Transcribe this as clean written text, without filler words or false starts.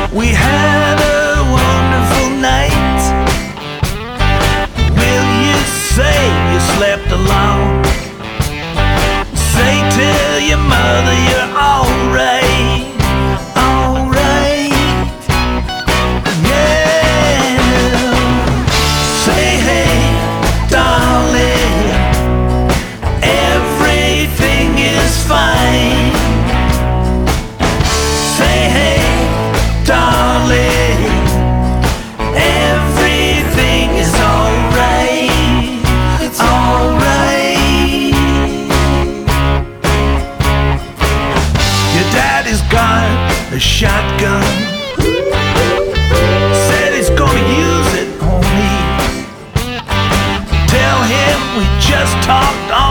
We had a wonderful night. Will you say you slept alone? Say to your mother you're alright, alright. Yeah. Say hey, darling, everything is fine. Say hey, darling, everything is alright, it's alright. Your daddy's got a shotgun, said he's gonna use it on me. Tell him we just talked on